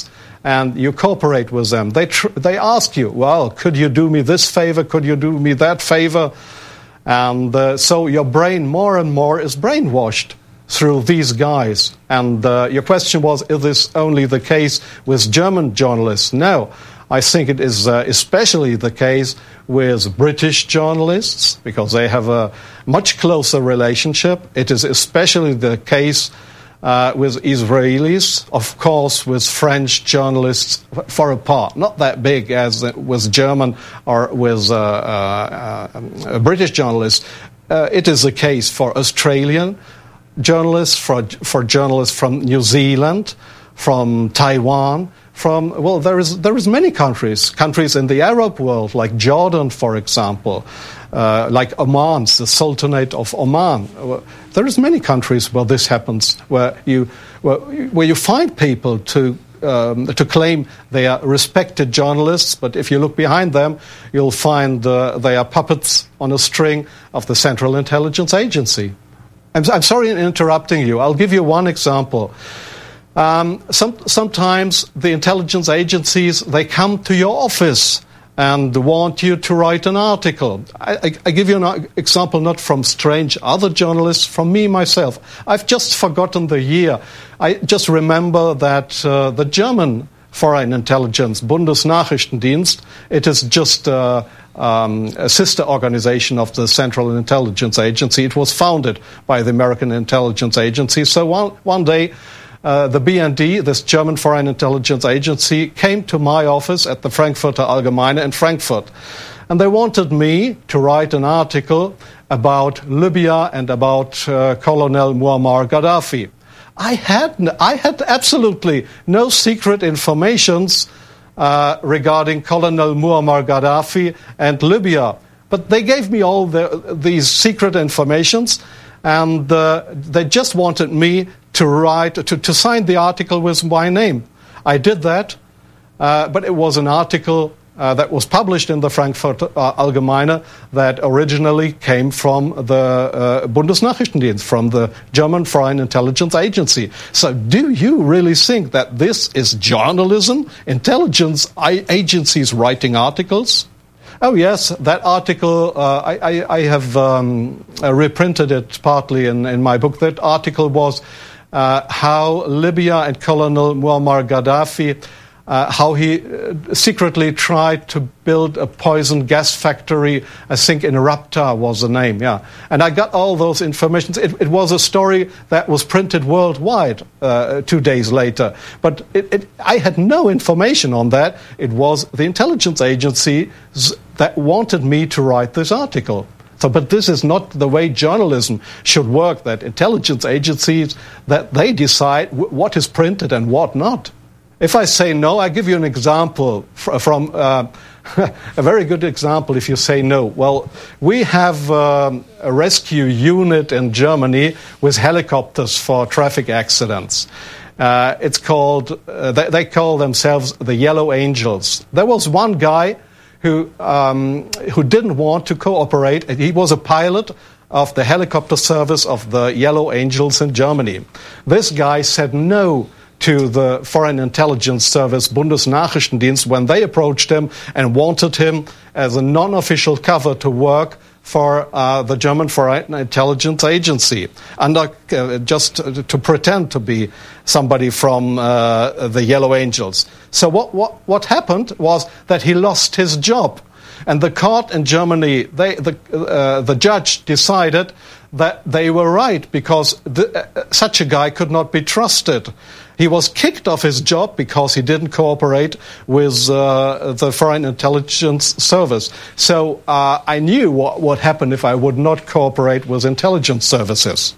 and you cooperate with them. They tr- they ask you, well, could you do me this favor? Could you do me that favor? And uh, so your brain more and more is brainwashed through these guys. And uh, your question was, is this only the case with German journalists? No. I think it is uh, especially the case with British journalists, because they have a much closer relationship. It is especially the case uh, with Israelis, of course, with French journalists for a part, not that big as with German or with uh, uh, uh, British journalists. Uh, it is the case for Australian journalists, for, for journalists from New Zealand, from Taiwan, from, well, there is there is many countries, countries in the Arab world, like Jordan, for example, uh, like Oman, the Sultanate of Oman. There is many countries where this happens, where you where, where you find people to um, to claim they are respected journalists, but if you look behind them, you'll find uh, they are puppets on a string of the Central Intelligence Agency. I'm, I'm sorry in interrupting you. I'll give you one example. Um, some, sometimes the intelligence agencies, they come to your office and want you to write an article. I, I, I give you an example not from strange other journalists, from me myself. I've just forgotten the year. I just remember that uh, the German Foreign Intelligence, Bundesnachrichtendienst, it is just uh, um, a sister organization of the Central Intelligence Agency. It was founded by the American Intelligence Agency. So one, one day, Uh, the B N D, this German Foreign Intelligence Agency, came to my office at the Frankfurter Allgemeine in Frankfurt. And they wanted me to write an article about Libya and about uh, Colonel Muammar Gaddafi. I had, I had absolutely no secret informations uh, regarding Colonel Muammar Gaddafi and Libya. But they gave me all the, these secret informations, and uh, they just wanted me to write, to, to sign the article with my name. I did that, uh, but it was an article uh, that was published in the Frankfurter uh, Allgemeine that originally came from the uh, Bundesnachrichtendienst, from the German Foreign Intelligence Agency. So do you really think that this is journalism, intelligence agencies writing articles? Oh, yes, that article, uh, I, I, I have um, uh, reprinted it partly in, in my book. That article was uh, how Libya and Colonel Muammar Gaddafi, uh, how he uh, secretly tried to build a poison gas factory. I think in Rabta was the name, yeah. And I got all those information. It, it was a story that was printed worldwide uh, two days later. But it, it, I had no information on that. It was the intelligence agency that wanted me to write this article. So, but this is not the way journalism should work, that intelligence agencies, that they decide w- what is printed and what not. If I say no, I give you an example fr- from uh, a very good example if you say no. Well, we have um, a rescue unit in Germany with helicopters for traffic accidents. Uh, it's called, uh, they, they call themselves the Yellow Angels. There was one guy who um, who didn't want to cooperate. He was a pilot of the helicopter service of the Yellow Angels in Germany. This guy said no to the Foreign Intelligence Service, Bundesnachrichtendienst, when they approached him and wanted him as a non-official cover to work for uh, the German Foreign Intelligence Agency, under uh, just to, to pretend to be somebody from uh, the Yellow Angels. So what, what, what happened was that he lost his job. And the court in Germany, they, the, uh, the judge decided that they were right, because the, uh, such a guy could not be trusted. He was kicked off his job because he didn't cooperate with uh, the Foreign Intelligence Service. So uh, I knew what would happen if I would not cooperate with intelligence services.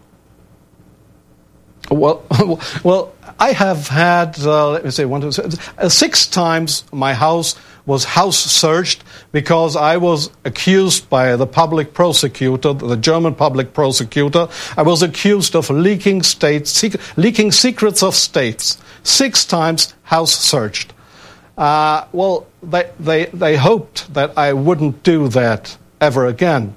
Well, well, I have had, uh, let me say, one, two, uh, six times my house was house searched because I was accused by the public prosecutor, the German public prosecutor. I was accused of leaking states, sec- leaking secrets of states. Six times house searched. Uh, well, they, they they hoped that I wouldn't do that ever again.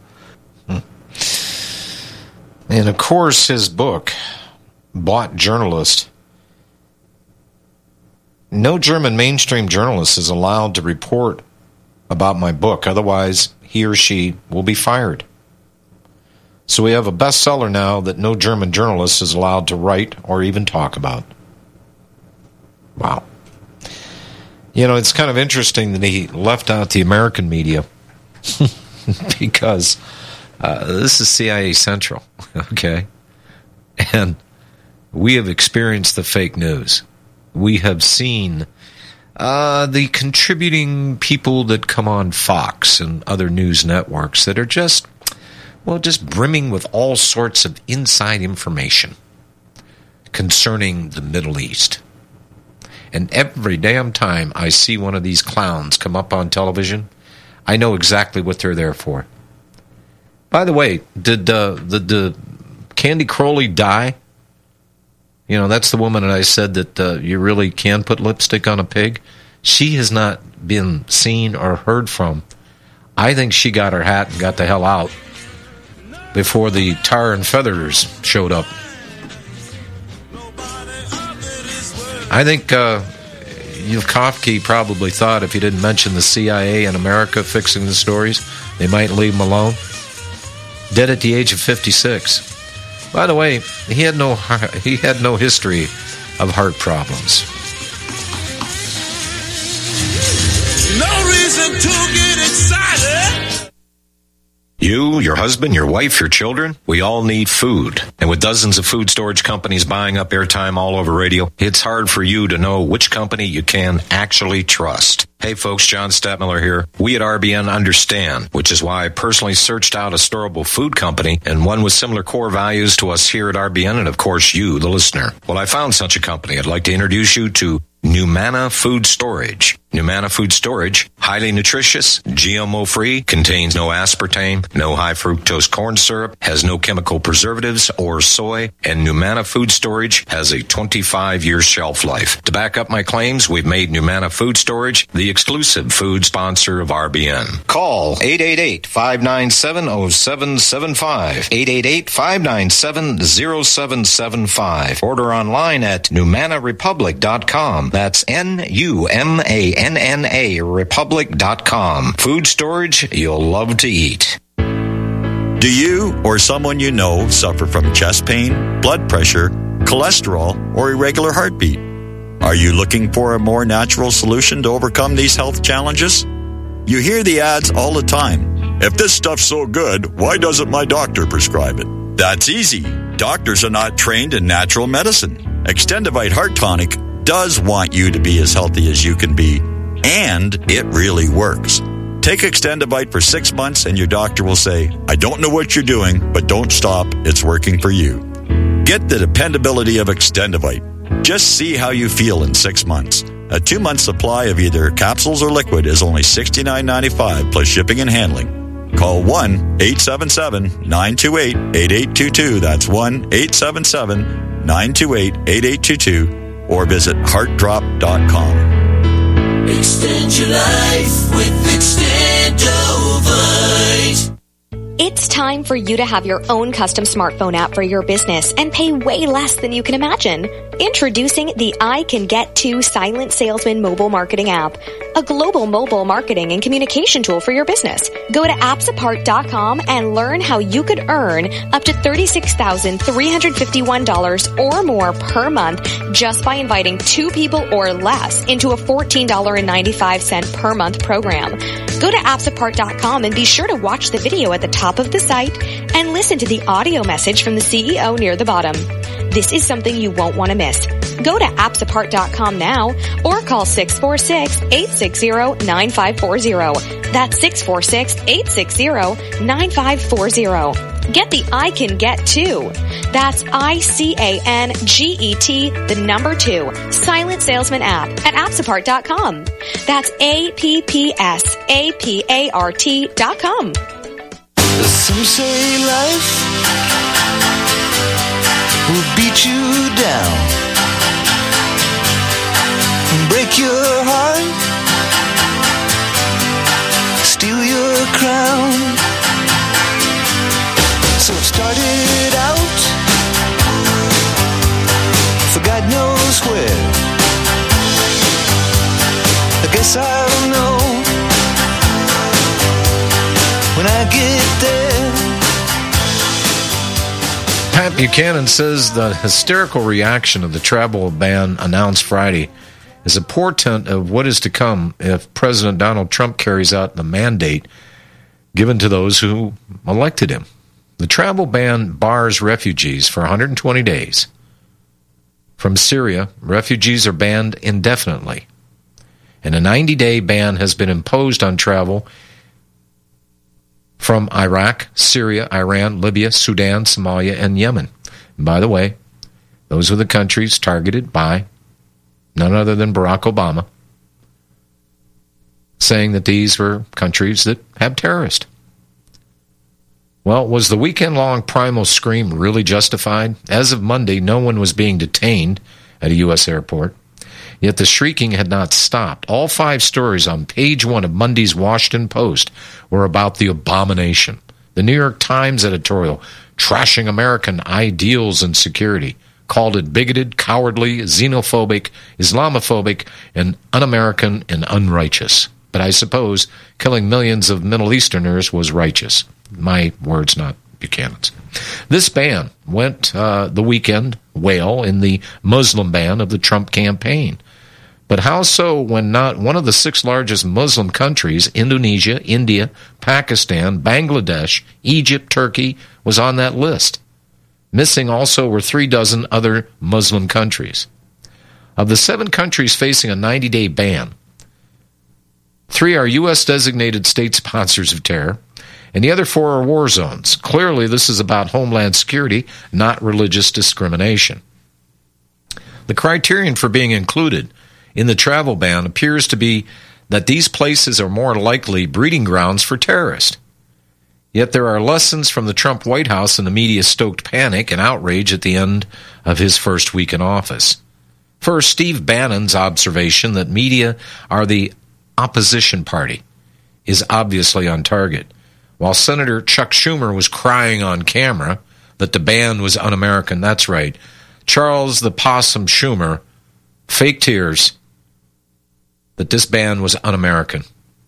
And of course, his book, Bought Journalist, No German mainstream journalist is allowed to report about my book. Otherwise, he or she will be fired. So we have a bestseller now that no German journalist is allowed to write or even talk about. Wow. You know, it's kind of interesting that he left out the American media because uh, this is C I A Central, okay? And we have experienced the fake news. We have seen uh, the contributing people that come on Fox and other news networks that are just, well, just brimming with all sorts of inside information concerning the Middle East. And every damn time I see one of these clowns come up on television, I know exactly what they're there for. By the way, did uh, the, the Candy Crowley die? You know, that's the woman that I said that uh, you really can put lipstick on a pig. She has not been seen or heard from. I think she got her hat and got the hell out before the tar and feathers showed up. I think uh, Yudkowsky probably thought if he didn't mention the C I A in America fixing the stories, they might leave him alone. Dead at the age of fifty-six. By the way, he had no he had no history of heart problems. No reason to get excited. You, your husband, your wife, your children, we all need food. And with dozens of food storage companies buying up airtime all over radio, it's hard for you to know which company you can actually trust. Hey folks, John Stadtmiller here. We at R B N understand, which is why I personally searched out a storable food company and one with similar core values to us here at R B N and of course you, the listener. Well, I found such a company. I'd like to introduce you to Numana Food Storage. Numana Food Storage, highly nutritious, G M O-free, contains no aspartame, no high-fructose corn syrup, has no chemical preservatives or soy, and Numana Food Storage has a twenty-five year shelf life. To back up my claims, we've made Numana Food Storage the exclusive food sponsor of R B N. Call eight eight eight, five nine seven, zero seven seven five, eight eight eight, five nine seven, zero seven seven five. Order online at numana republic dot com. That's N U M A N N A republic dot com. Food storage you'll love to eat. Do you or someone you know suffer from chest pain, blood pressure, cholesterol, or irregular heartbeat? Are you looking for a more natural solution to overcome these health challenges? You hear the ads all the time. If this stuff's so good, why doesn't my doctor prescribe it? That's easy. Doctors are not trained in natural medicine. Extendivite Heart Tonic does want you to be as healthy as you can be, and it really works. Take Extendivite for six months and your doctor will say, I don't know what you're doing, but don't stop. It's working for you. Get the dependability of Extendivite. Just see how you feel in six months. A two-month supply of either capsules or liquid is only sixty-nine ninety-five plus shipping and handling. Call one eight seven seven, nine two eight, eight eight two two. That's one eight seven seven, nine two eight, eight eight two two. Or visit heart drop dot com. Extend your life with Extendovite. It's time for you to have your own custom smartphone app for your business and pay way less than you can imagine. Introducing the I Can Get To Silent Salesman mobile marketing app, a global mobile marketing and communication tool for your business. Go to apps apart dot com and learn how you could earn up to thirty-six thousand three hundred fifty-one dollars or more per month just by inviting two people or less into a fourteen dollars and ninety-five cents per month program. Go to apps apart dot com and be sure to watch the video at the top of the site and listen to the audio message from the C E O near the bottom. This is something you won't want to miss. Go to apps apart dot com now or call six four six, eight six zero, nine five four zero. That's six four six, eight six zero, nine five four zero. Get the I Can Get To. That's I C A N G E T, the number two, Silent Salesman app at apps apart dot com. That's A P P S A P A R T dot com. Some say life will beat you down, break your heart, steal your crown. So it started out for God knows where, Buchanan says the hysterical reaction of the travel ban announced Friday is a portent of what is to come if President Donald Trump carries out the mandate given to those who elected him. The travel ban bars refugees for one hundred twenty days. From Syria, refugees are banned indefinitely. And a ninety-day ban has been imposed on travel from Iraq, Syria, Iran, Libya, Sudan, Somalia, and Yemen. And by the way, those were the countries targeted by none other than Barack Obama, saying that these were countries that have terrorists. Well, was the weekend-long primal scream really justified? As of Monday, no one was being detained at a U S airport. Yet the shrieking had not stopped. All five stories on page one of Monday's Washington Post were about the abomination. The New York Times editorial, trashing American ideals and security, called it bigoted, cowardly, xenophobic, Islamophobic, and un-American and unrighteous. But I suppose killing millions of Middle Easterners was righteous. My words, not Buchanan's. This ban went uh, the weekend whale in the Muslim ban of the Trump campaign. But how so when not one of the six largest Muslim countries, Indonesia, India, Pakistan, Bangladesh, Egypt, Turkey, was on that list? Missing also were three dozen other Muslim countries. Of the seven countries facing a ninety-day ban, three are U S designated state sponsors of terror, and the other four are war zones. Clearly, this is about homeland security, not religious discrimination. The criterion for being included in the travel ban appears to be that these places are more likely breeding grounds for terrorists. Yet there are lessons from the Trump White House and the media-stoked panic and outrage at the end of his first week in office. First, Steve Bannon's observation that media are the opposition party is obviously on target. While Senator Chuck Schumer was crying on camera that the ban was un-American, that's right, Charles the Possum Schumer fake tears that this ban was un-American.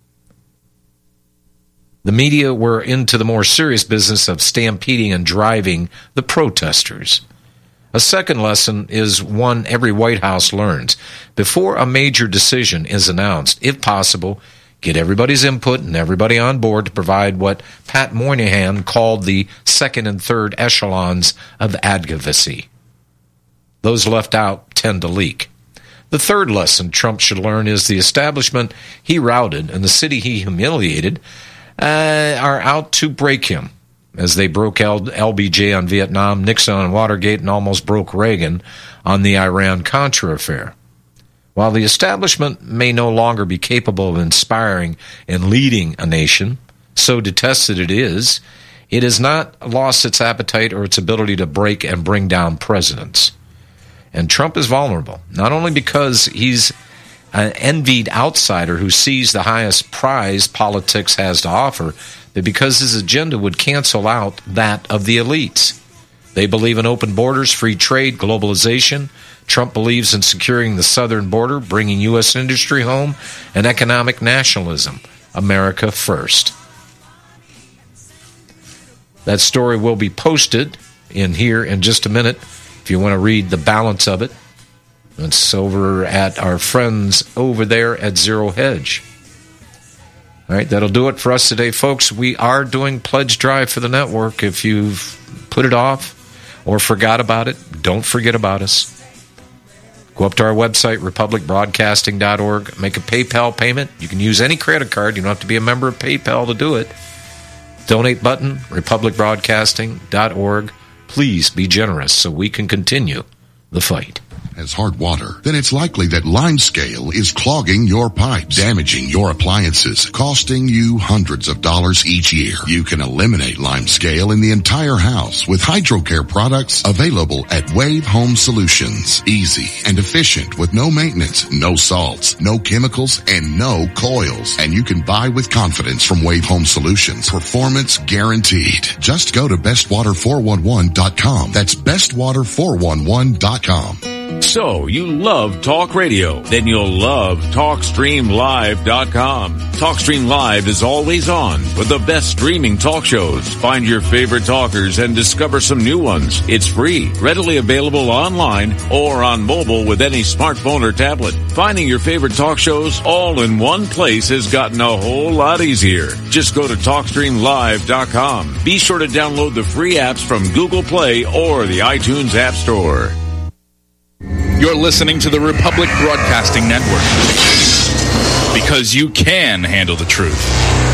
The media were into the more serious business of stampeding and driving the protesters. A second lesson is one every White House learns. Before a major decision is announced, if possible, get everybody's input and everybody on board to provide what Pat Moynihan called the second and third echelons of advocacy. Those left out tend to leak. The third lesson Trump should learn is the establishment he routed and the city he humiliated uh, are out to break him, as they broke L B J on Vietnam, Nixon on Watergate, and almost broke Reagan on the Iran-Contra affair. While the establishment may no longer be capable of inspiring and leading a nation, so detested it is, it has not lost its appetite or its ability to break and bring down presidents. And Trump is vulnerable, not only because he's an envied outsider who sees the highest prize politics has to offer, but because his agenda would cancel out that of the elites. They believe in open borders, free trade, globalization. Trump believes in securing the southern border, bringing U S industry home, and economic nationalism. America first. That story will be posted in here in just a minute if you want to read the balance of it. It's over at our friends over there at Zero Hedge. All right, that'll do it for us today, folks. We are doing Pledge Drive for the network. If you've put it off or forgot about it, don't forget about us. Go up to our website, republic broadcasting dot org. Make a PayPal payment. You can use any credit card. You don't have to be a member of PayPal to do it. Donate button, republic broadcasting dot org. Please be generous so we can continue the fight. As hard water, then it's likely that Limescale is clogging your pipes, damaging your appliances, costing you hundreds of dollars each year. You can eliminate Limescale in the entire house with HydroCare products available at Wave Home Solutions. Easy and efficient with no maintenance, no salts, no chemicals, and no coils. And you can buy with confidence from Wave Home Solutions. Performance guaranteed. Just go to best water four one one dot com. That's best water four one one dot com. So, you love talk radio? Then you'll love talk stream live dot com. TalkStream Live is always on with the best streaming talk shows. Find your favorite talkers and discover some new ones. It's free, readily available online or on mobile with any smartphone or tablet. Finding your favorite talk shows all in one place has gotten a whole lot easier. Just go to talk stream live dot com. Be sure to download the free apps from Google Play or the iTunes App Store. You're listening to the Republic Broadcasting Network, because you can handle the truth.